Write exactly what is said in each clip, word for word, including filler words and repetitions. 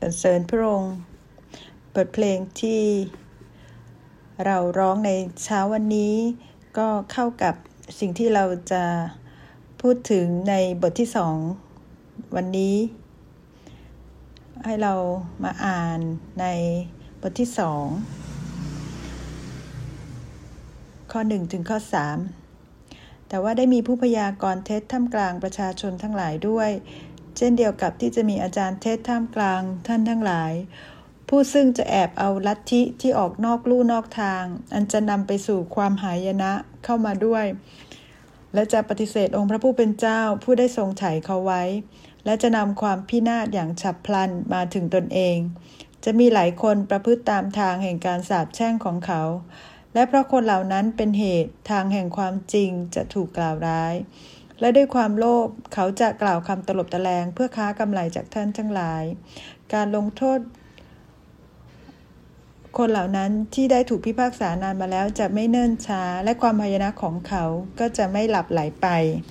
รรเสริญพระองค์บทเพลงที่เราร้องในเช้าวันนี้ก็เข้ากับสิ่งที่เราจะพูดถึงในบทที่สองวันนี้ให้เรามาอ่านในบทที่สองข้อหนึ่งถึงข้อสามแต่ว่าได้มีผู้พยากรณ์เท็จท่ามกลางประชาชนทั้งหลายด้วยเช่นเดียวกับที่จะมีอาจารย์เท็จท่ามกลางท่านทั้งหลายผู้ซึ่งจะแอบเอาลัทธิที่ออกนอกลู่นอกทางอันจะนำไปสู่ความหายนะเข้ามาด้วยและจะปฏิเสธองค์พระผู้เป็นเจ้าผู้ได้ทรงไถ่เขาไว้และจะนำความพินาศอย่างฉับพลันมาถึงตนเองจะมีหลายคนประพฤติตามทางแห่งการสาปแช่งของเขาและเพราะคนเหล่านั้นเป็นเหตุทางแห่งความจริงจะถูกกล่าวร้ายและด้วยความโลภเขาจะกล่าวคำตลบตะแลงเพื่อค้ากำไรจากท่านทั้งหลายการลงโทษคนเหล่านั้นที่ได้ถูกพิพากษานานมาแล้วจะไม่เนิ่นช้าและความหายนะของเขาก็จะไม่หลับไหลไป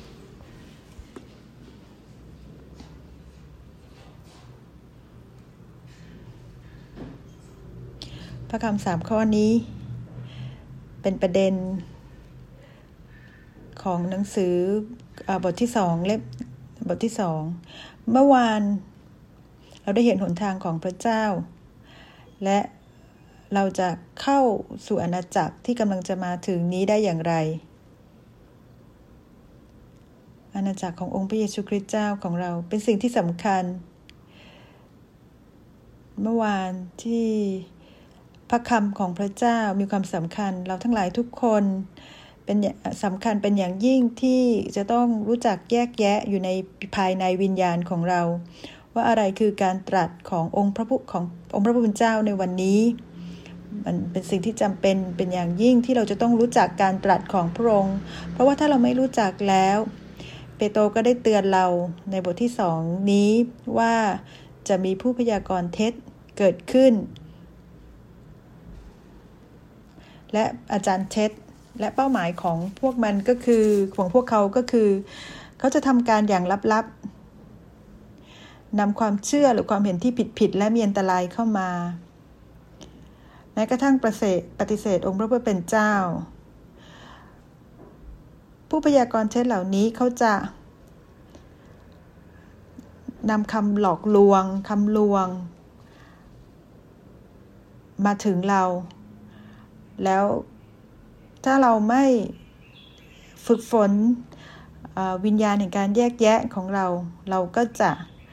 พระคำสามข้อนี้เป็นประเด็นของหนังสือบทที่สองเล่มบทที่สองเมื่อวานเราได้เห็นหนทางของพระเจ้าและเราจะเข้าสู่อาณาจักรที่กำลังจะมาถึงนี้ได้อย่างไรอาณาจักรขององค์พระเยซูคริสต์เจ้าของเราเป็นสิ่งที่สำคัญเมื่อวานที่พระคำของพระเจ้ามีความสำคัญเราทั้งหลายทุกคนเป็นสำคัญเป็นอย่างยิ่งที่จะต้องรู้จักแยกแยะอยู่ในภายในวิญญาณของเราว่าอะไรคือการตรัสขององค์พระผู้ขององค์พระผู้เป็นเจ้าในวันนี้มันเป็นสิ่งที่จำเป็นเป็นอย่างยิ่งที่เราจะต้องรู้จักการตรัสของพระองค์เพราะว่าถ้าเราไม่รู้จักแล้วเปโตรก็ได้เตือนเราในบทที่สองนี้ว่าจะมีผู้พยากรณ์เท็จเกิดขึ้นและอาจารย์เท็จและเป้าหมายของพวกมันก็คือของพวกเขาก็คือเขาจะทำการอย่างลับๆนำความเชื่อหรือความเห็นที่ผิดๆและมีอันตรายเข้ามาแม้กระทั่งปฏิเสธปฏิเสธองค์พระผู้เป็นเจ้าผู้พยากรณ์เท็จเหล่านี้เขาจะนำคำหลอกลวงคำลวงมาถึงเราแล้วถ้าเราไม่ฝึกฝนวิญญาณแห่งการแยกแยะของเราเราก็จะ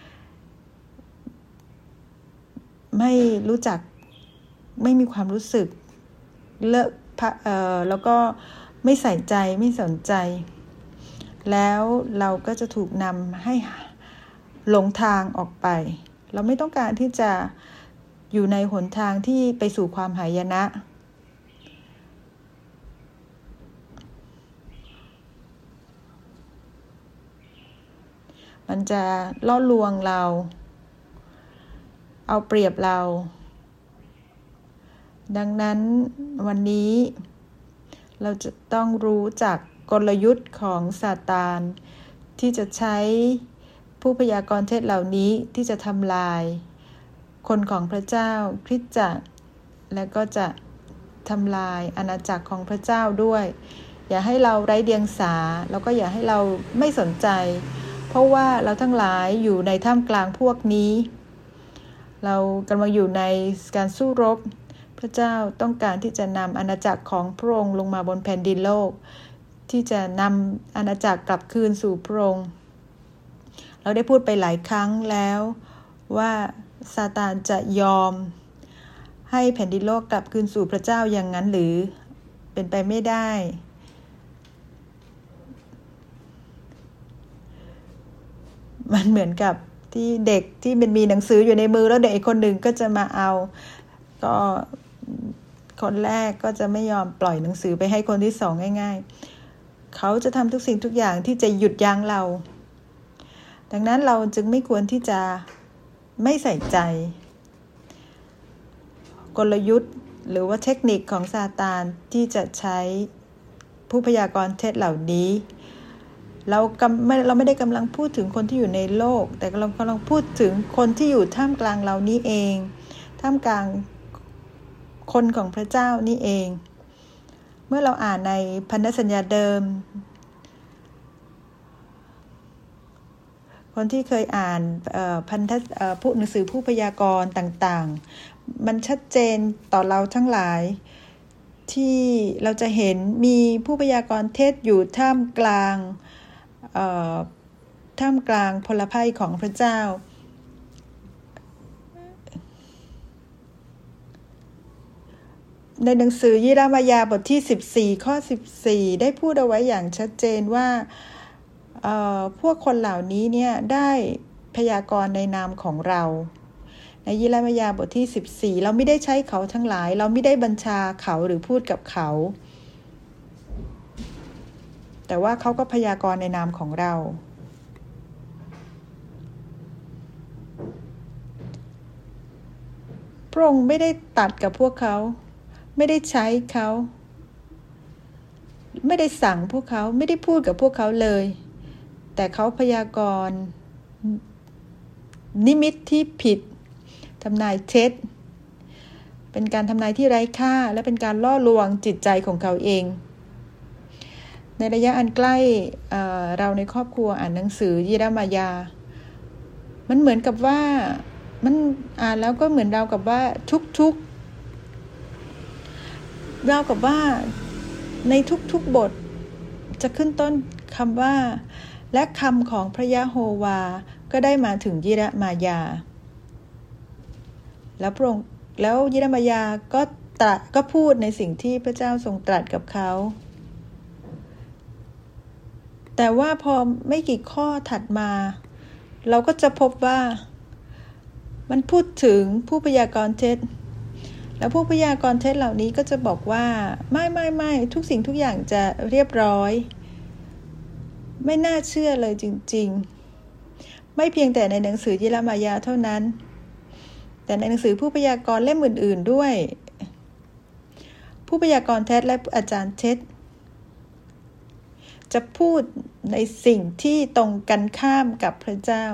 ไม่รู้จักไม่มีความรู้สึกเลอะเอ่อแล้วก็ไม่ใส่ใจไม่สนใจแล้วเราก็จะถูกนำให้หลงทางออกไปเราไม่ต้องการที่จะอยู่ในหนทางที่ไปสู่ความหายนะมันจะล่อลวงเราเอาเปรียบเราดังนั้นวันนี้เราจะต้องรู้จักกลยุทธ์ของซาตานที่จะใช้ผู้พยากรณ์เท็จเหล่านี้ที่จะทำลายคนของพระเจ้าคริสตจักรและก็จะทำลายอาณาจักรของพระเจ้าด้วยอย่าให้เราไร้เดียงสาแล้วก็อย่าให้เราไม่สนใจเพราะว่าเราทั้งหลายอยู่ในท่ามกลางพวกนี้เรากำลังอยู่ในการสู้รบพระเจ้าต้องการที่จะนำอาณาจักรของพระองค์ลงมาบนแผ่นดินโลกที่จะนำอาณาจักรกลับคืนสู่พระองค์เราได้พูดไปหลายครั้งแล้วว่าซาตานจะยอมให้แผ่นดินโลกกลับคืนสู่พระเจ้าอย่างนั้นหรือเป็นไปไม่ได้มันเหมือนกับที่เด็กที่มันมีหนังสืออยู่ในมือแล้วเด็กอีกคนหนึ่งก็จะมาเอาก็คนแรกก็จะไม่ยอมปล่อยหนังสือไปให้คนที่สองง่ายๆเขาจะทำทุกสิ่งทุกอย่างที่จะหยุดยั้งเราดังนั้นเราจึงไม่ควรที่จะไม่ใส่ใจกลยุทธ์หรือว่าเทคนิคของซาตานที่จะใช้ผู้พยากรณ์เท็จเหล่านี้เรากำไม่เราไม่ได้กำลังพูดถึงคนที่อยู่ในโลกแต่เรากำลังพูดถึงคนที่อยู่ท่ามกลางเรานี้เองท่ามกลางคนของพระเจ้านี่เองเมื่อเราอ่านในพันธสัญญาเดิมคนที่เคยอ่านพันธผู้หนังสือผู้พยากรณ์ต่างๆมันชัดเจนต่อเราทั้งหลายที่เราจะเห็นมีผู้พยากรณ์เทศอยู่ท่ามกลางท่ามกลางพลภัยของพระเจ้าในหนังสือยิรมยาบทที่สิบสี่ข้อสิบสี่ได้พูดเอาไว้อย่างชัดเจนว่าพวกคนเหล่านี้เนี่ยได้พยากรณ์ในนามของเราในยิรมยาบทที่สิบสี่เราไม่ได้ใช้เขาทั้งหลายเราไม่ได้บัญชาเขาหรือพูดกับเขาแต่ว่าเขาก็พยากรณ์ในนามของเราพระองค์ไม่ได้ตัดกับพวกเขาไม่ได้ใช้เขาไม่ได้สั่งพวกเขาไม่ได้พูดกับพวกเขาเลยแต่เขาพยากรณ์นิมิตที่ผิดทำนายเท็จเป็นการทำนายที่ไร้ค่าและเป็นการล่อลวงจิตใจของเขาเองในระยะอันใกล้เอ่อเราในครอบครัวอ่านหนังสือยิรมยามันเหมือนกับว่ามันอ่านแล้วก็เหมือนเรากับว่าทุกๆเรากับว่าในทุกๆบทจะขึ้นต้นคำว่าและคำของพระยะโฮวาก็ได้มาถึงยิรมยาแล้วพระองค์แล้วยิรมยาก็ตรัสก็พูดในสิ่งที่พระเจ้าทรงตรัสกับเขาแต่ว่าพอไม่กี่ข้อถัดมาเราก็จะพบว่ามันพูดถึงผู้พยากรณ์เท็จแล้วผู้พยากรณ์เท็จเหล่านี้ก็จะบอกว่าไม่ไม่ไม่ทุกสิ่งทุกอย่างจะเรียบร้อยไม่น่าเชื่อเลยจริงๆไม่เพียงแต่ในหนังสือยิรมยาเท่านั้นแต่ในหนังสือผู้พยากรณ์เล่มอื่นๆด้วยผู้พยากรณ์เท็จและอาจารย์เท็จจะพูดในสิ่งที่ตรงกันข้ามกับพระเจ้า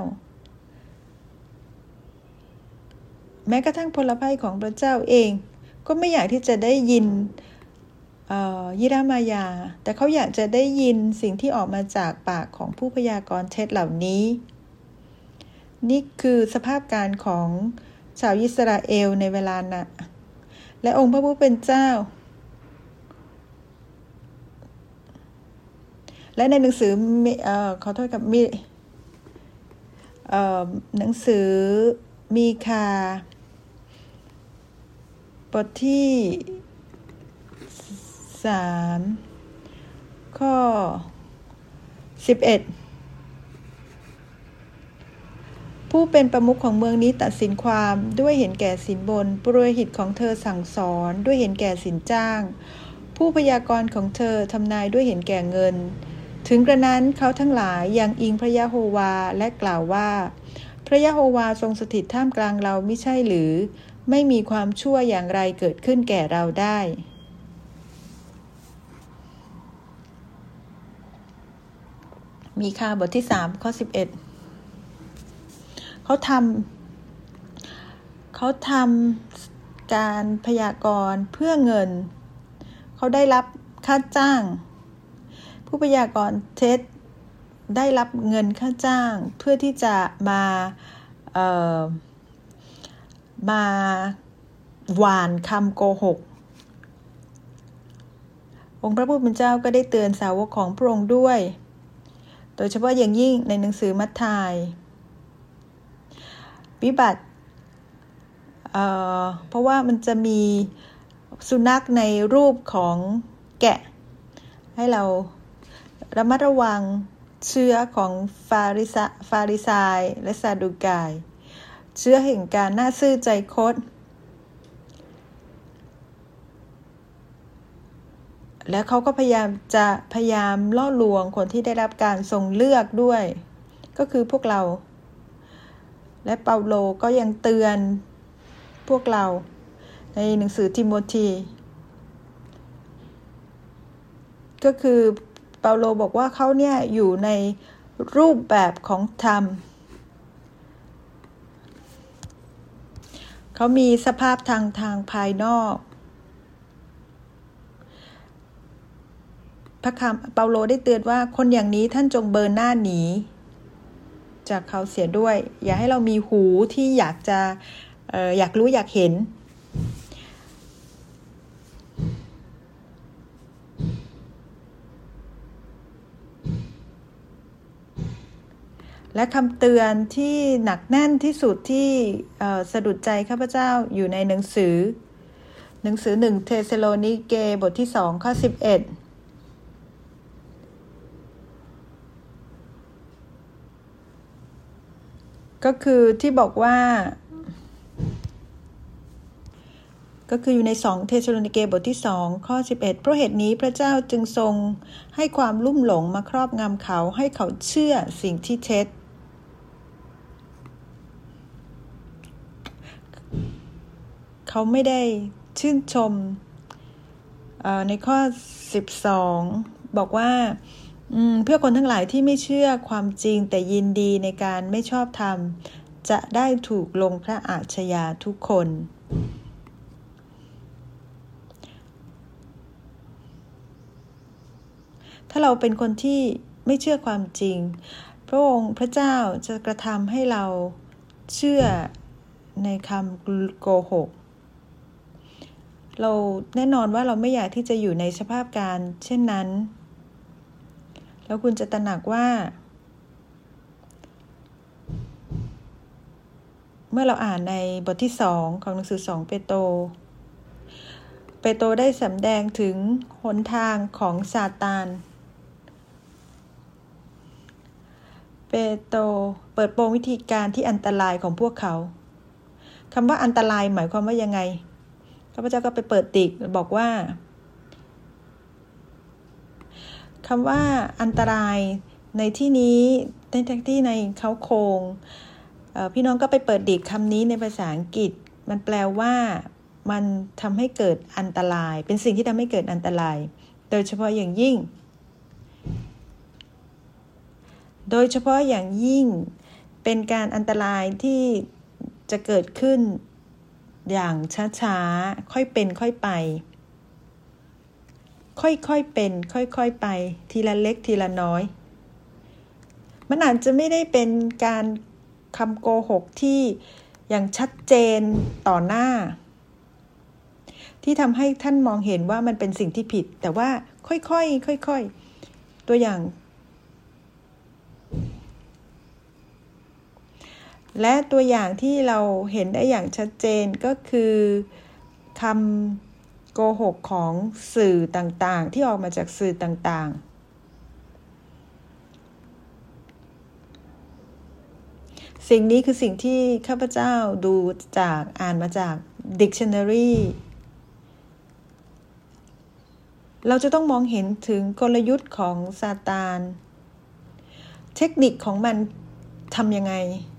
แม้กระทั่งพลภัยของพระเจ้าเองก็ไม่อยากที่จะได้ยินยิรมยาแต่เขาอยากจะได้ยินสิ่งที่ออกมาจากปากของผู้พยากรณ์เท็จเหล่านี้นี่คือสภาพการของชาวอิสราเอลในเวลานั้นและองค์พระผู้เป็นเจ้าและในหนังสือเอ่อขอโทษกับมีเอ่อหนังสือมีคาบทที่สามข้อสิบเอ็ดผู้เป็นประมุขของเมืองนี้ตัดสินความด้วยเห็นแก่สินบนปุโรหิตของเธอสั่งสอนด้วยเห็นแก่สินจ้างผู้พยากรณ์ของเธอทำนายด้วยเห็นแก่เงินถึงกระนั้นเขาทั้งหลายยังอิงพระยะโฮวาและกล่าวว่าพระยะโฮวาทรงสถิตท่ามกลางเรามิใช่หรือไม่มีความชั่วอย่างไรเกิดขึ้นแก่เราได้มีคาบทที่สามข้อสิบเอ็ดเขาทำเขาทำการพยากรณ์เพื่อเงินเขาได้รับค่าจ้างผู้พยากรณ์เท็จได้รับเงินค่าจ้างเพื่อที่จะมาเอ่อมาหว่านคำโกหกองค์พระผู้เป็นเจ้าก็ได้เตือนสาวกของพระองค์ด้วยโดยเฉพาะอย่างยิ่งในหนังสือมัทธิววิบัติเอ่อเพราะว่ามันจะมีสุนัขในรูปของแกะให้เราระมัดระวังเชื้อของฟาริสะฟาริสายและซาดูกายเชื้อแห่งการน่าซื่อใจคดและเขาก็พยายามจะพยายามล่อลวงคนที่ได้รับการทรงเลือกด้วยก็คือพวกเราและเปาโลก็ยังเตือนพวกเราในหนังสือทิโมธีก็คือเเปาโลบอกว่าเขาเนี่ยอยู่ในรูปแบบของธรรมเขามีสภาพทางทางภายนอกพระคำเปาโลได้เตือนว่าคนอย่างนี้ท่านจงเบิร์นหน้าหนีจากเขาเสียด้วยอย่าให้เรามีหูที่อยากจะเอ่ออยากรู้อยากเห็นและคำเตือนที่หนักแน่นที่สุดที่สะดุดใจข้าพเจ้าอยู่ในหนังสือหนังสือหนึ่งเธสโลนิเกบทที่สองข้อสิบเอ็ดก็คือที่บอกว่าก็คืออยู่ในสองเธสโลนิเกบทที่สองข้อสิบเอ็ดเพราะเหตุนี้พระเจ้าจึงทรงให้ความลุ่มหลงมาครอบงำเขาให้เขาเชื่อสิ่งที่เท็จเขาไม่ได้ชื่นชมในข้อสิบสองบอกว่าเพื่อคนทั้งหลายที่ไม่เชื่อความจริงแต่ยินดีในการไม่ชอบธรรมจะได้ถูกลงพระอาชญาทุกคนถ้าเราเป็นคนที่ไม่เชื่อความจริงพระองค์พระเจ้าจะกระทำให้เราเชื่อในคำโกหกเราแน่นอนว่าเราไม่อยากที่จะอยู่ในสภาพการเช่นนั้นแล้วคุณจะตระหนักว่าเมื่อเราอ่านในบทที่สองของหนังสือสองเปโตรเปโตรได้สำแดงถึงหนทางของซาตานเปโตรเปิดโปงวิธีการที่อันตรายของพวกเขาคำว่าอันตรายหมายความว่ายังไงข้าพเจ้าก็ไปเปิดติกบอกว่าคำว่าอันตรายในที่นี้ในที่ในเขาโครงพี่น้องก็ไปเปิดดิกคำนี้ในภาษาอังกฤษมันแปลว่ามันทำให้เกิดอันตรายเป็นสิ่งที่ทำให้เกิดอันตรายโดยเฉพาะอย่างยิ่งโดยเฉพาะอย่างยิ่งเป็นการอันตรายที่จะเกิดขึ้นอย่างช้าๆค่อยเป็นค่อยไปค่อยๆเป็นค่อยๆไปทีละเล็กทีละน้อยมันอาจจะไม่ได้เป็นการคำโกหกที่อย่างชัดเจนต่อหน้าที่ทำให้ท่านมองเห็นว่ามันเป็นสิ่งที่ผิดแต่ว่าค่อยๆค่อยๆตัวอย่างและตัวอย่างที่เราเห็นได้อย่างชัดเจนก็คือคำโกหกของสื่อต่างๆที่ออกมาจากสื่อต่างๆสิ่งนี้คือสิ่งที่ข้าพเจ้าดูจากอ่านมาจาก Dictionary เราจะต้องมองเห็นถึงกลยุทธ์ของซาตานเทคนิคของมันทำยังไง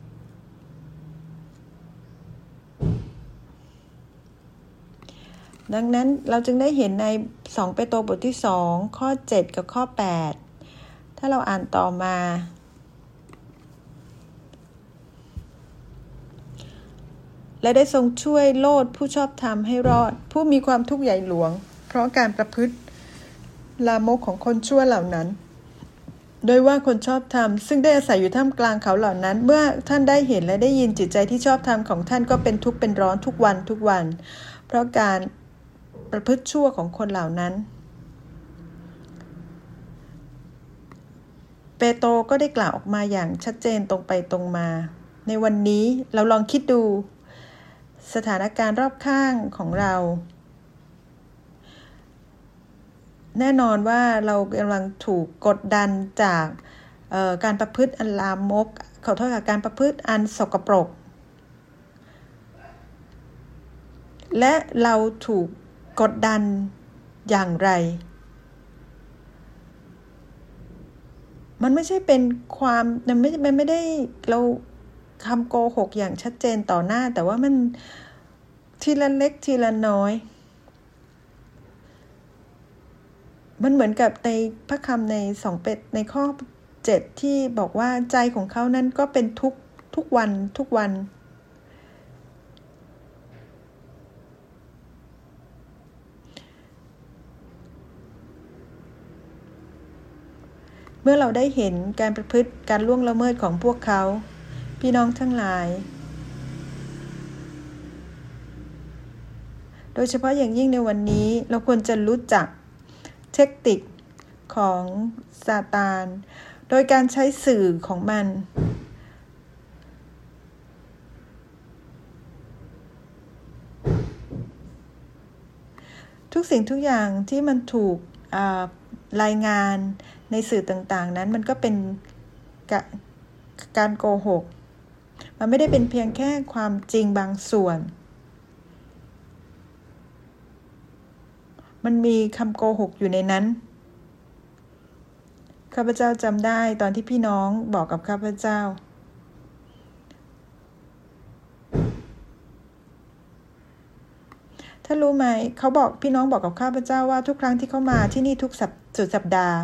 ดังนั้นเราจึงได้เห็นในสองเปโตรบทที่สองข้อเจ็ดกับข้อแปดถ้าเราอ่านต่อมาและได้ทรงช่วยโลดผู้ชอบธรรมให้รอดผู้มีความทุกข์ใหญ่หลวงเพราะการประพฤติลามกของคนชั่วเหล่านั้นโดยว่าคนชอบธรรมซึ่งได้อาศัยอยู่ท่ามกลางเขาเหล่านั้นเมื่อท่านได้เห็นและได้ยินจิตใจที่ชอบธรรมของท่านก็เป็นทุกข์เป็นร้อนทุกวันทุกวันเพราะการประพฤติชั่วของคนเหล่านั้นเปโตรก็ได้กล่าวออกมาอย่างชัดเจนตรงไปตรงมาในวันนี้เราลองคิดดูสถานการณ์รอบข้างของเราแน่นอนว่าเรากำลังถูกกดดันจากการประพฤติอันลามกขอโทษค่ะการประพฤติอันสกปรกและเราถูกกดดันอย่างไรมันไม่ใช่เป็นความมันไม่มันไม่ได้เราคำโกหกอย่างชัดเจนต่อหน้าแต่ว่ามันทีละเล็กทีละน้อยมันเหมือนกับในพระคำในสองเป็ดในข้อเจ็ดที่บอกว่าใจของเขานั้นก็เป็นทุกทุกวันทุกวันเมื่อเราได้เห็นการประพฤติการล่วงละเมิดของพวกเขาพี่น้องทั้งหลายโดยเฉพาะอย่างยิ่งในวันนี้เราควรจะรู้จักเทคนิคของซาตานโดยการใช้สื่อของมันทุกสิ่งทุกอย่างที่มันถูกรายงานในสื่อต่างๆนั้นมันก็เป็นการโกหกมันไม่ได้เป็นเพียงแค่ความจริงบางส่วนมันมีคำโกหกอยู่ในนั้นข้าพเจ้าจำได้ตอนที่พี่น้องบอกกับข้าพเจ้าถ้ารู้ไหมเขาบอกพี่น้องบอกกับข้าพเจ้าว่าทุกครั้งที่เขามาที่นี่ทุกสุดสัปดาห์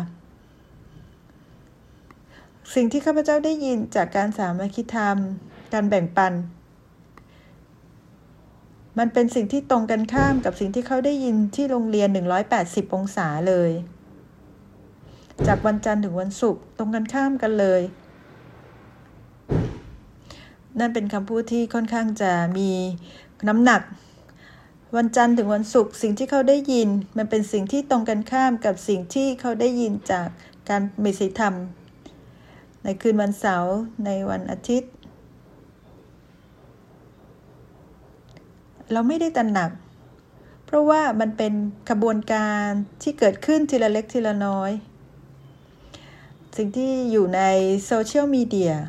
สิ่งที่ข้าพเจ้าได้ยินจากการสามัคคีธรรมการแบ่งปันมันเป็นสิ่งที่ตรงกันข้ามกับสิ่งที่เขาได้ยินที่โรงเรียนหนึ่งร้อยแปดสิบองศาเลยจากวันจันทร์ถึงวันศุกร์ตรงกันข้ามกันเลยนั่นเป็นคำพูดที่ค่อนข้างจะมีน้ำหนักวันจันทร์ถึงวันศุกร์สิ่งที่เขาได้ยินมันเป็นสิ่งที่ตรงกันข้ามกับสิ่งที่เขาได้ยินจากการมีศีลธรรมในคืนวันเสาร์ในวันอาทิตย์เราไม่ได้ตระหนักเพราะว่ามันเป็นขบวนการที่เกิดขึ้นทีละเล็กทีละน้อยสิ่งที่อยู่ในโซเชียลมีเดีย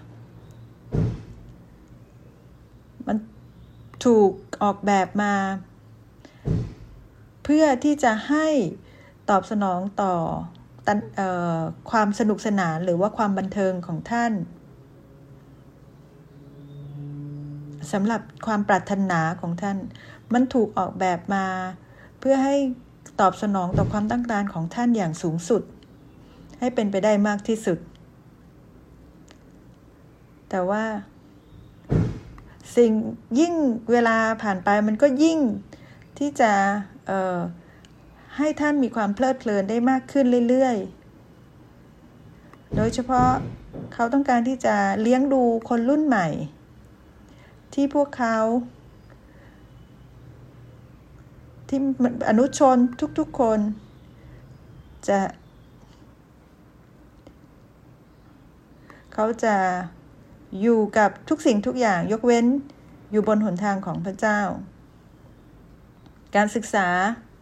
มันถูกออกแบบมาเพื่อที่จะให้ตอบสนองต่อเอ่อความสนุกสนานหรือว่าความบันเทิงของท่านสำหรับความปรารถนาของท่านมันถูกออกแบบมาเพื่อให้ตอบสนองต่อความต้องการของท่านอย่างสูงสุดให้เป็นไปได้มากที่สุดแต่ว่าสิ่งยิ่งเวลาผ่านไปมันก็ยิ่งที่จะเอ่อให้ท่านมีความเพลิดเพลินได้มากขึ้นเรื่อยๆโดยเฉพาะเขาต้องการที่จะเลี้ยงดูคนรุ่นใหม่ที่พวกเขาที่อนุชนทุกๆคนจะเขาจะอยู่กับทุกสิ่งทุกอย่างยกเว้นอยู่บนหนทางของพระเจ้าการศึกษา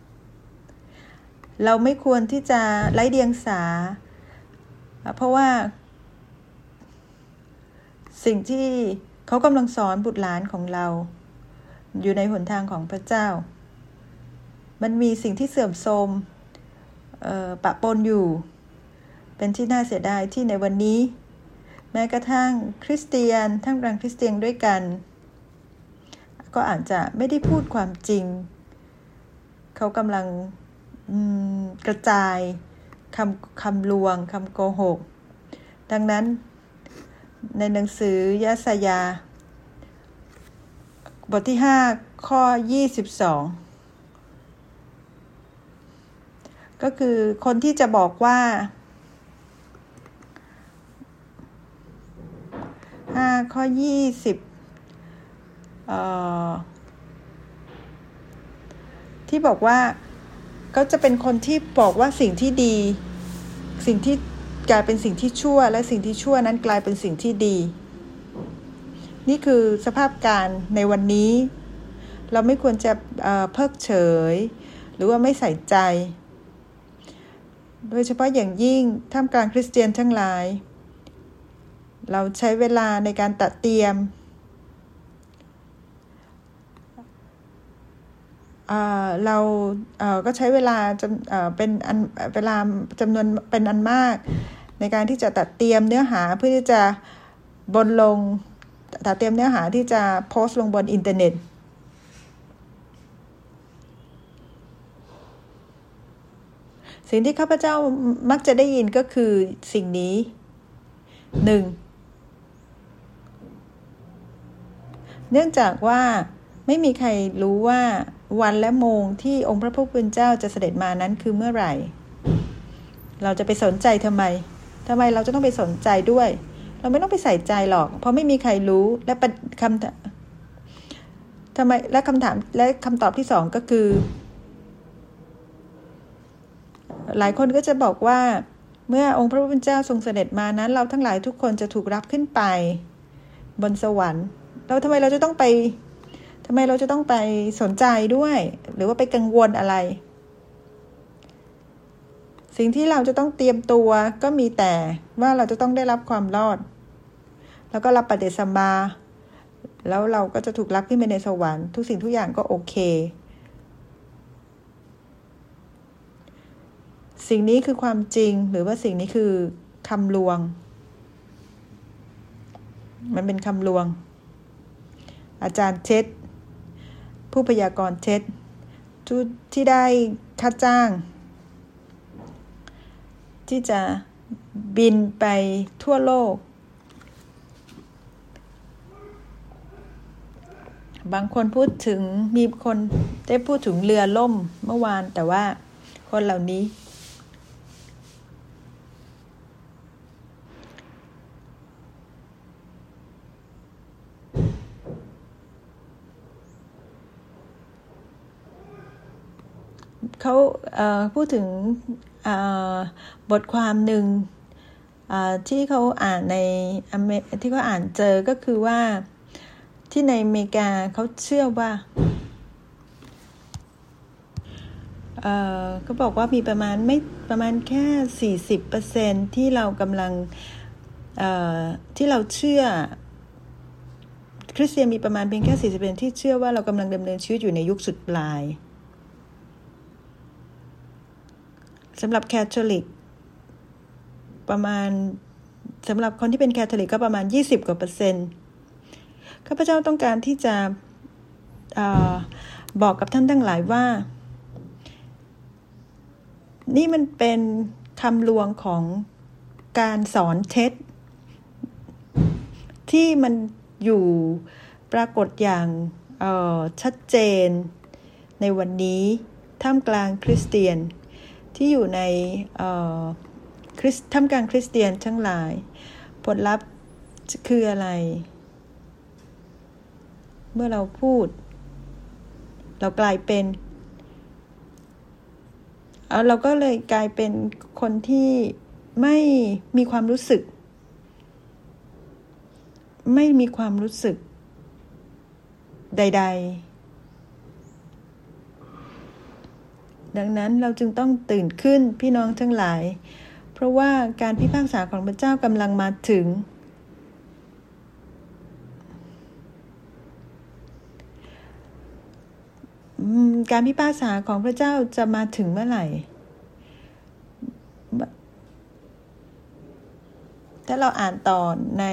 เราไม่ควรที่จะไร้เดียงสาเพราะว่าสิ่งที่เขากำลังสอนบุตรหลานของเราอยู่ในหนทางของพระเจ้ามันมีสิ่งที่เสื่อมโทรมปะปนอยู่เป็นที่น่าเสียดายที่ในวันนี้แม้กระทั่งคริสเตียนทั้งกลางคริสเตียนด้วยกันก็อาจจะไม่ได้พูดความจริงเขากำลังกระจายคำคำลวงคำโกหกดังนั้นในหนังสือยะสยาห์บทที่ห้าข้อยี่สิบสองก็คือคนที่จะบอกว่าห้าข้อยี่สิบเอ่อที่บอกว่าก็จะเป็นคนที่บอกว่าสิ่งที่ดีสิ่งที่กลายเป็นสิ่งที่ชั่วและสิ่งที่ชั่วนั้นกลายเป็นสิ่งที่ดีนี่คือสภาพการในวันนี้เราไม่ควรจะเอ่อเพิกเฉยหรือว่าไม่ใส่ใจโดยเฉพาะอย่างยิ่งท่ามกลางคริสเตียนทั้งหลายเราใช้เวลาในการตัดเตรียมเราก็ใช้เวลาจำเป็นอันเวลาจำนวนเป็นอันมากในการที่จะตัดเตรียมเนื้อหาเพื่อที่จะบนลงตัดเตรียมเนื้อหาที่จะโพสต์ลงบนอินเทอร์เน็ตสิ่งที่ข้าพเจ้ามักจะได้ยินก็คือสิ่งนี้หนึ่งเนื่องจากว่าไม่มีใครรู้ว่าวันและโมงที่องค์พระผู้เป็นเจ้าจะเสด็จมานั้นคือเมื่อไหร่เราจะไปสนใจทำไมทำไมเราจะต้องไปสนใจด้วยเราไม่ต้องไปใส่ใจหรอกเพราะไม่มีใครรู้และคำทำไมและคำถามและคำตอบที่สองก็คือหลายคนก็จะบอกว่าเมื่อองค์พระผู้เป็นเจ้าทรงเสด็จมานั้นเราทั้งหลายทุกคนจะถูกรับขึ้นไปบนสวรรค์แล้วทำไมเราจะต้องไปทำไมเราจะต้องไปสนใจด้วยหรือว่าไปกังวลอะไรสิ่งที่เราจะต้องเตรียมตัวก็มีแต่ว่าเราจะต้องได้รับความรอดแล้วก็รับปฏิสัมมาแล้วเราก็จะถูกรับขึ้นไปในสวรรค์ทุกสิ่งทุกอย่างก็โอเคสิ่งนี้คือความจริงหรือว่าสิ่งนี้คือคำลวงมันเป็นคำลวงอาจารย์เท็จผู้พยากรณ์เท็จที่ได้ค่าจ้างที่จะบินไปทั่วโลกบางคนพูดถึงมีคนได้พูดถึงเรือล่มเมื่อวานแต่ว่าคนเหล่านี้เขาเอ่อพูดถึงเอ่อบทความหนึ่งที่เขาอ่านในที่เขาอ่านเจอก็คือว่าที่ในอเมริกาเขาเชื่อว่าเอ่อเขาบอกว่ามีประมาณไม่ประมาณแค่ สี่สิบเปอร์เซ็นต์ ที่เรากำลังเอ่อที่เราเชื่อคริสเตียนมีประมาณเพียงแค่ สี่สิบเปอร์เซ็นต์ ที่เชื่อว่าเรากำลังดำเนินชีวิตอยู่ในยุคสุดปลายสำหรับแคทอลิกประมาณสำหรับคนที่เป็นแคทอลิกก็ประมาณยี่สิบกว่าเปอร์เซ็นต์ข้าพเจ้าต้องการที่จะเอ่อบอกกับท่านทั้งหลายว่านี่มันเป็นคำลวงของการสอนเท็จที่มันอยู่ปรากฏอย่างเอ่อชัดเจนในวันนี้ท่ามกลางคริสเตียนที่อยู่ในเอ่อคริสท่ามกลางคริสเตียนทั้งหลายผลลัพธ์คืออะไรเมื่อเราพูดเรากลายเป็นเอาเราก็เลยกลายเป็นคนที่ไม่มีความรู้สึกไม่มีความรู้สึกใดๆดังนั้นเราจึงต้องตื่นขึ้นพี่น้องทั้งหลายเพราะว่าการพิพากษาของพระเจ้ากำลังมาถึงการพิพากษาของพระเจ้าจะมาถึงเมื่อไหร่ถ้าเราอ่านต่อใน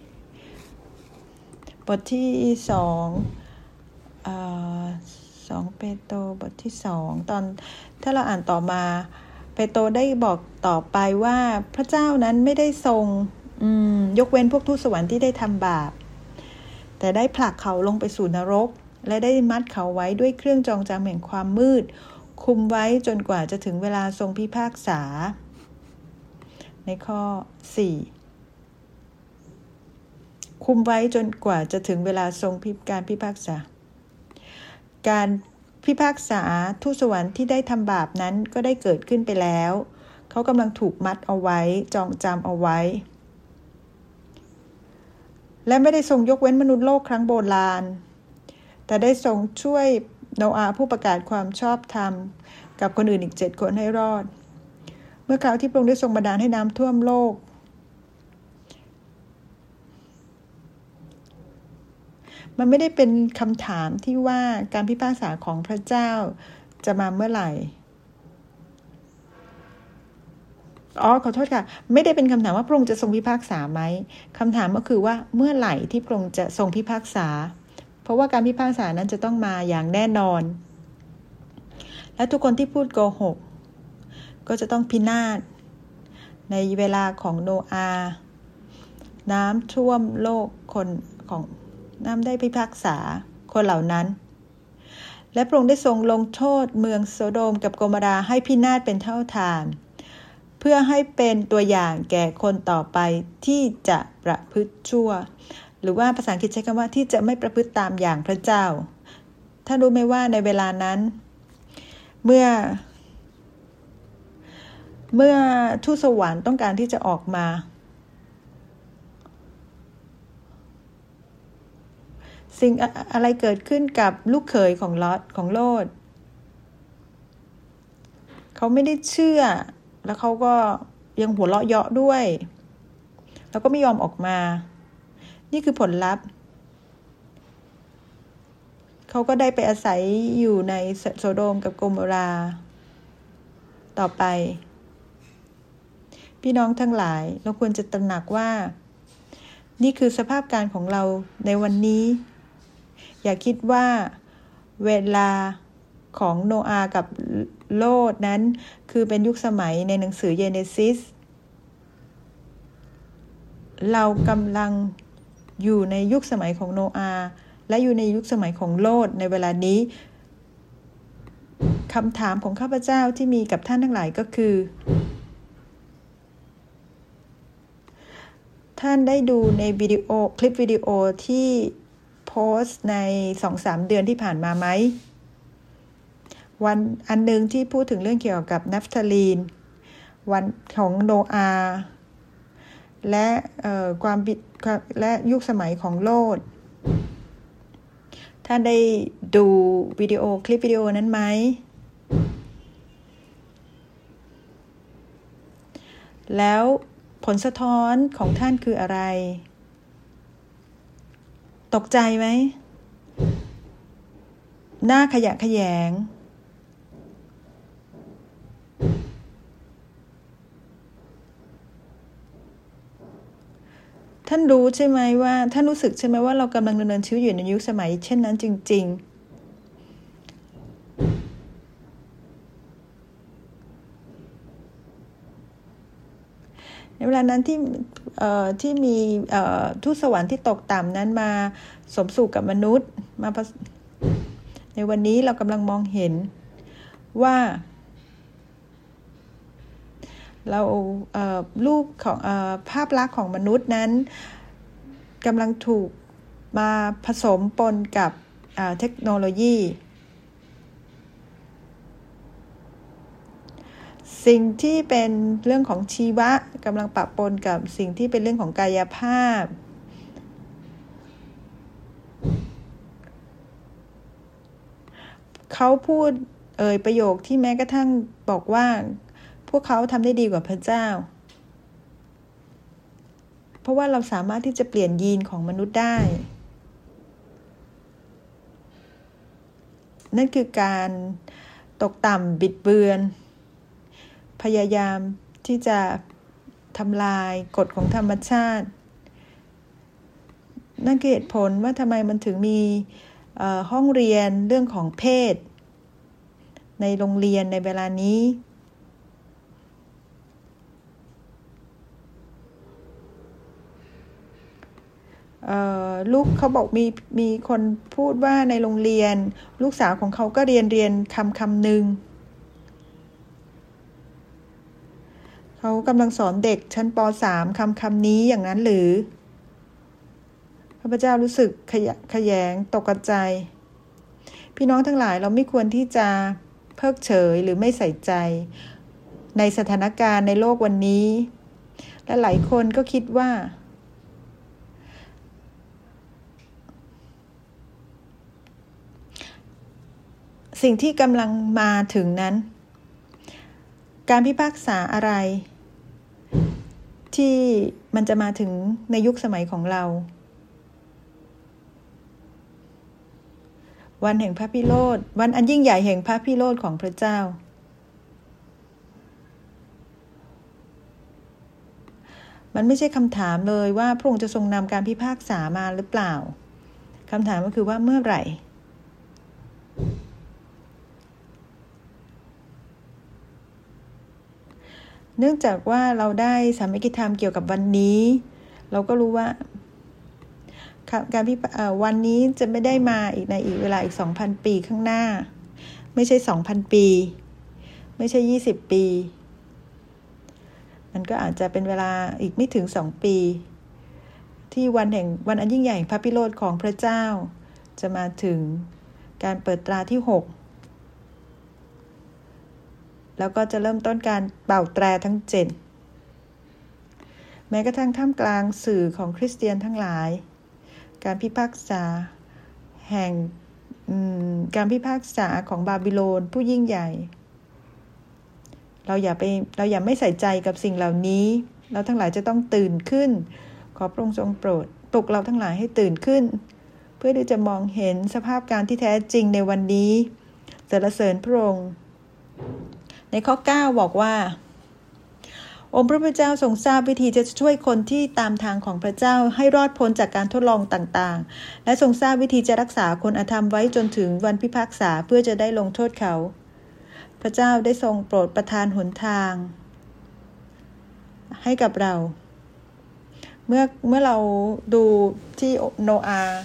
บทที่สองอ่าสองเปโตรบทที่สองตอนถ้าเราอ่านต่อมาเปโตรได้บอกต่อไปว่าพระเจ้านั้นไม่ได้ทรงยกเว้นพวกทูตสวรรค์ที่ได้ทำบาปแต่ได้ผลักเขาลงไปสู่นรกและได้มัดเขาไว้ด้วยเครื่องจองจำแห่งความมืดคุมไว้จนกว่าจะถึงเวลาทรงพิพากษาในข้อสี่คุมไว้จนกว่าจะถึงเวลาทรงพิการพิพากษาการพิพากษาทูตสวรรค์ที่ได้ทำบาปนั้นก็ได้เกิดขึ้นไปแล้วเขากำลังถูกมัดเอาไว้จองจำเอาไว้และไม่ได้ทรงยกเว้นมนุษย์โลกครั้งโบราณแต่ได้ทรงช่วยโนอาห์ผู้ประกาศความชอบธรรมกับคนอื่นอีกเจ็ดคนให้รอดเมื่อคราวที่พระองค์ได้ทรงบันดาลให้น้ำท่วมโลกมันไม่ได้เป็นคำถามที่ว่าการพิพากษาของพระเจ้าจะมาเมื่อไหร่อ๋อขอโทษค่ะไม่ได้เป็นคำถามว่าพระองค์จะทรงพิพากษาไหมคำถามก็คือว่าเมื่อไหร่ที่พระองค์จะทรงพิพากษาเพราะว่าการพิพากษานั้นจะต้องมาอย่างแน่นอนและทุกคนที่พูดโกหกก็จะต้องพินาศในเวลาของโนอาห์น้ำท่วมโลกคนของน้ำได้พิพากษาคนเหล่านั้นและพระองค์ได้ทรงลงโทษเมืองโซโดมกับโกโมราให้พินาศเป็นเท่าทานเพื่อให้เป็นตัวอย่างแก่คนต่อไปที่จะประพฤติชั่วหรือว่าภาษาอังกฤษใช้คำว่าที่จะไม่ประพฤติตามอย่างพระเจ้าถ้ารู้ไหมว่าในเวลานั้นเมื่อเมื่อทูตสวรรค์ต้องการที่จะออกมาสิ่งอะไรเกิดขึ้นกับลูกเขยของลอตของโลดเขาไม่ได้เชื่อแล้วเขาก็ยังหัวเราะเยาะด้วยแล้วก็ไม่ยอมออกมานี่คือผลลัพธ์เขาก็ได้ไปอาศัยอยู่ในโซโดมกับโกโมราต่อไปพี่น้องทั้งหลายเราควรจะตระหนักว่านี่คือสภาพการของเราในวันนี้อย่าคิดว่าเวลาของโนอาห์กับโลดนั้นคือเป็นยุคสมัยในหนังสือเยเนซิสเรากำลังอยู่ในยุคสมัยของโนอาห์และอยู่ในยุคสมัยของโลดในเวลานี้คำถามของข้าพเจ้าที่มีกับท่านทั้งหลายก็คือท่านได้ดูในวิดีโอคลิปวิดีโอที่โพสต์ใน สองถึงสาม เดือนที่ผ่านมาไหมวันอันนึงที่พูดถึงเรื่องเกี่ยวกับนัฟทาลีนวันของโนอาห์และความบิดและยุคสมัยของโลดท่านได้ดูวิดีโอคลิปวิดีโอนั้นไหมแล้วผลสะท้อนของท่านคืออะไรตกใจไหมหน้าขยะแขยงท่านรู้ใช่ไหมว่าท่านรู้สึกใช่ไหมว่าเรากำลังดำเนินชีวิตอยู่ในยุคสมัยเช่นนั้นจริงๆในเวลานั้นที่เอ่อที่มีเอ่อทูตสวรรค์ที่ตกต่ำนั้นมาสมสู่กับมนุษย์มาในวันนี้เรากำลังมองเห็นว่าเราเอ่อรูปของเอ่อภาพลักษณ์ของมนุษย์นั้นกำลังถูกมาผสมปนกับเอ่อเทคโนโลยีสิ่งที่เป็นเรื่องของชีวะกำลังปะปนกับสิ่งที่เป็นเรื่องของกายภาพเขาพูดเอ่ยประโยคที่แม้กระทั่งบอกว่าพวกเขาทำได้ดีกว่าพระเจ้าเพราะว่าเราสามารถที่จะเปลี่ยนยีนของมนุษย์ได้นั่นคือการตกต่ำบิดเบือนพยายามที่จะทำลายกฎของธรรมชาตินั่นคือเหตุผลว่าทำไมมันถึงมีห้องเรียนเรื่องของเพศในโรงเรียนในเวลานี้ลูกเขาบอกมีมีคนพูดว่าในโรงเรียนลูกสาวของเขาก็เรียนเรียนคำคำหนึ่งเขากำลังสอนเด็กชั้นป สาม คำคำนี้อย่างนั้นหรือพระพุทธเจ้ารู้สึกขยะแขยงตกใจพี่น้องทั้งหลายเราไม่ควรที่จะเพิกเฉยหรือไม่ใส่ใจในสถานการณ์ในโลกวันนี้และหลายคนก็คิดว่าสิ่งที่กำลังมาถึงนั้นการพิพากษาอะไรที่มันจะมาถึงในยุคสมัยของเราวันแห่งพระพิโรธวันอันยิ่งใหญ่แห่งพระพิโรธของพระเจ้ามันไม่ใช่คำถามเลยว่าพระองค์จะทรงนำการพิพากษามาหรือเปล่าคำถามก็คือว่าเมื่อไหร่เนื่องจากว่าเราได้สามัคคีธรรมเกี่ยวกับวันนี้เราก็รู้ว่าการพิวันนี้จะไม่ได้มาอีกในอีกเวลาอีก สองพัน ปีข้างหน้าไม่ใช่ สองพัน ปีไม่ใช่ยี่สิบปีมันก็อาจจะเป็นเวลาอีกไม่ถึงสองปีที่วันแห่งวันอันยิ่งใหญ่พระพิโรธของพระเจ้าจะมาถึงการเปิดตราที่หกแล้วก็จะเริ่มต้นการเป่าแตรทั้งเจ็ดแม้กระทั่งท่ามกลางสื่อของคริสเตียนทั้งหลายการพิพากษาแห่งการพิพากษาของบาบิโลนผู้ยิ่งใหญ่เราอย่าไปเราอย่าไม่ใส่ใจกับสิ่งเหล่านี้เราทั้งหลายจะต้องตื่นขึ้นขอพระองค์ทรงโปรดปลุกเราทั้งหลายให้ตื่นขึ้นเพื่อที่จะมองเห็นสภาพการที่แท้จริงในวันนี้สรรเสริญพระองค์ในข้อเก้าบอกว่าองค์พระผู้เจ้าทรงทราบวิธีจะช่วยคนที่ตามทางของพระเจ้าให้รอดพ้นจากการทดลองต่างๆและทรงทราบวิธีจะรักษาคนอธรรมไว้จนถึงวันพิพากษาเพื่อจะได้ลงโทษเขาพระเจ้าได้ทรงโปรดประทานหนทางให้กับเราเมื่อเมื่อเราดูที่โนอาห์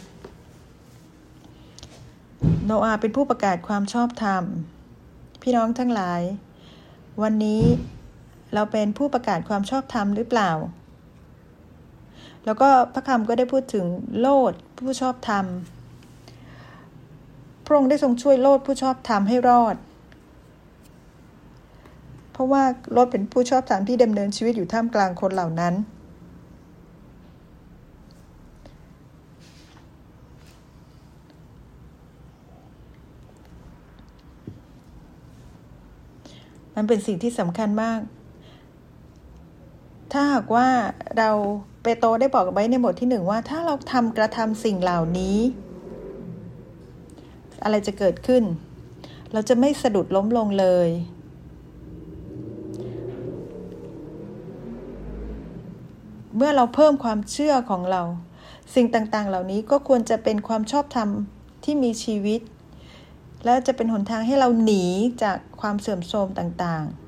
โนอาห์เป็นผู้ประกาศความชอบธรรมพี่น้องทั้งหลายวันนี้เราเป็นผู้ประกาศความชอบธรรมหรือเปล่าแล้วก็พระคำก็ได้พูดถึงโลดผู้ชอบธรรมพระองค์ได้ทรงช่วยโลดผู้ชอบธรรมให้รอดเพราะว่าโลดเป็นผู้ชอบธรรมที่ดำเนินชีวิตอยู่ท่ามกลางคนเหล่านั้นมันเป็นสิ่งที่สำคัญมากถ้าหากว่าเราเปโตรได้บอกไว้ในบทที่หนึ่งว่าถ้าเราทำกระทำสิ่งเหล่านี้อะไรจะเกิดขึ้นเราจะไม่สะดุดล้มลงเลยเมื่อเราเพิ่มความเชื่อของเราสิ่งต่างๆเหล่านี้ก็ควรจะเป็นความชอบธรรมที่มีชีวิตและจะเป็นหนทางให้เราหนีจากความเสื่อมโทรมต่างๆ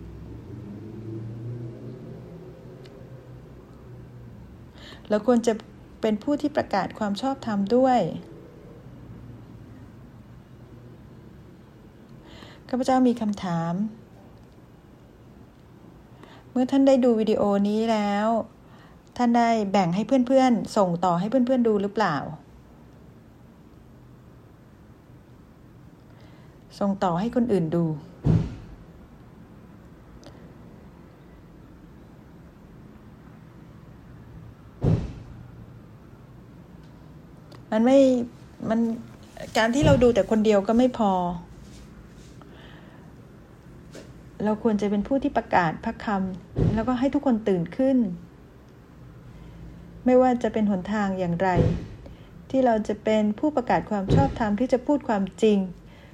เราควรจะเป็นผู้ที่ประกาศความชอบธรรมด้วยข้าพเจ้ามีคำถามเมื่อท่านได้ดูวิดีโอนี้แล้วท่านได้แบ่งให้เพื่อนๆส่งต่อให้เพื่อนๆดูหรือเปล่าส่งต่อให้คนอื่นดูมันไม่มันการที่เราดูแต่คนเดียวก็ไม่พอเราควรจะเป็นผู้ที่ประกาศพระคำแล้วก็ให้ทุกคนตื่นขึ้นไม่ว่าจะเป็นหนทางอย่างไรที่เราจะเป็นผู้ประกาศความชอบธรรมที่จะพูดความจริง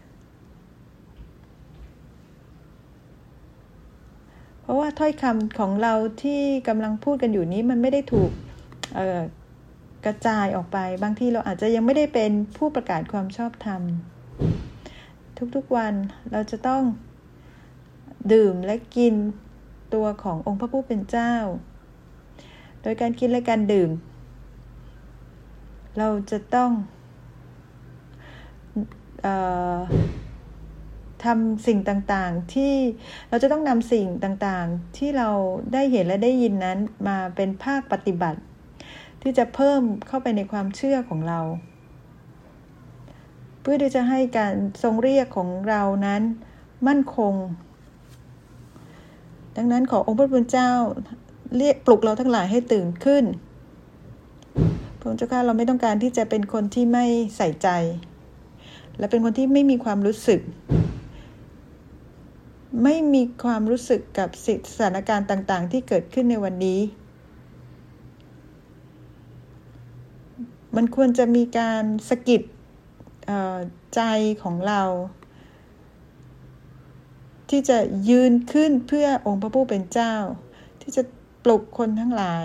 เพราะว่าถ้อยคำของเราที่กำลังพูดกันอยู่นี้มันไม่ได้ถูกเอ่อกระจายออกไปบางทีเราอาจจะยังไม่ได้เป็นผู้ประกาศความชอบธรรมทุกๆวันเราจะต้องดื่มและกินตัวขององค์พระผู้เป็นเจ้าโดยการกินและการดื่มเราจะต้องเอ่อทำสิ่งต่างๆที่เราจะต้องนำสิ่งต่างๆที่เราได้เห็นและได้ยินนั้นมาเป็นภาคปฏิบัติที่จะเพิ่มเข้าไปในความเชื่อของเราเพื่อที่จะให้การทรงเรียกของเรานั้นมั่นคงดังนั้นขอองค์พระผู้เป็นเจ้าเรียกปลุกเราทั้งหลายให้ตื่นขึ้นพระองค์เจ้าข้าเราไม่ต้องการที่จะเป็นคนที่ไม่ใส่ใจและเป็นคนที่ไม่มีความรู้สึกไม่มีความรู้สึกกับสถานการณ์ต่างๆที่เกิดขึ้นในวันนี้มันควรจะมีการสะกิดใจของเราที่จะยืนขึ้นเพื่อองค์พระผู้เป็นเจ้าที่จะปลุกคนทั้งหลาย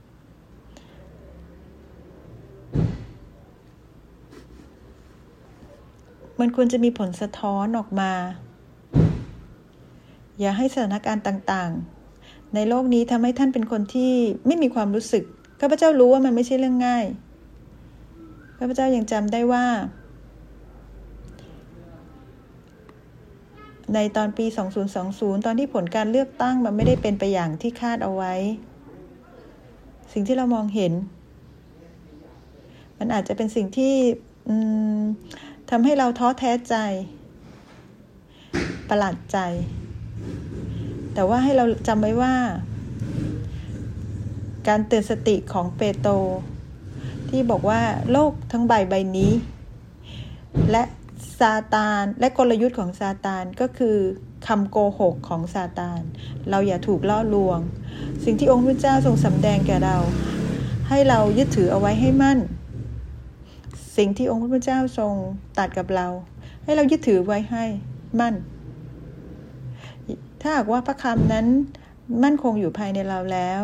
มันควรจะมีผลสะท้อนออกมาอย่าให้สถานการณ์ต่างในโลกนี้ทำให้ท่านเป็นคนที่ไม่มีความรู้สึกข้าพเจ้ารู้ว่ามันไม่ใช่เรื่องง่ายข้าพเจ้ายังจำได้ว่าในตอนปีสองพันยี่สิบตอนที่ผลการเลือกตั้งมันไม่ได้เป็นไปอย่างที่คาดเอาไว้สิ่งที่เรามองเห็นมันอาจจะเป็นสิ่งที่ทำให้เราท้อแท้ใจประหลาดใจแต่ว่าให้เราจำไว้ว่าการเตือนสติของเปโตรที่บอกว่าโลกทั้งใบใบนี้และซาตานและกลยุทธ์ของซาตานก็คือคำโกหกของซาตานเราอย่าถูกล่อลวงสิ่งที่องค์พระเจ้าทรงสำแดงแก่เราให้เรายึดถือเอาไว้ให้มั่นสิ่งที่องค์พระเจ้าทรงตรัสกับเราให้เรายึดถือไว้ให้มั่นถ้าหากว่าพระคำนั้นมั่นคงอยู่ภายในเราแล้ว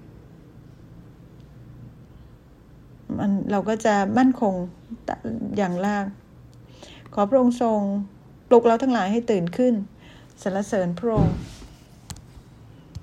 มันเราก็จะมั่นคงอย่างลากขอพระองค์ทรงปลุกเราทั้งหลายให้ตื่นขึ้นสรรเสริญพระองค์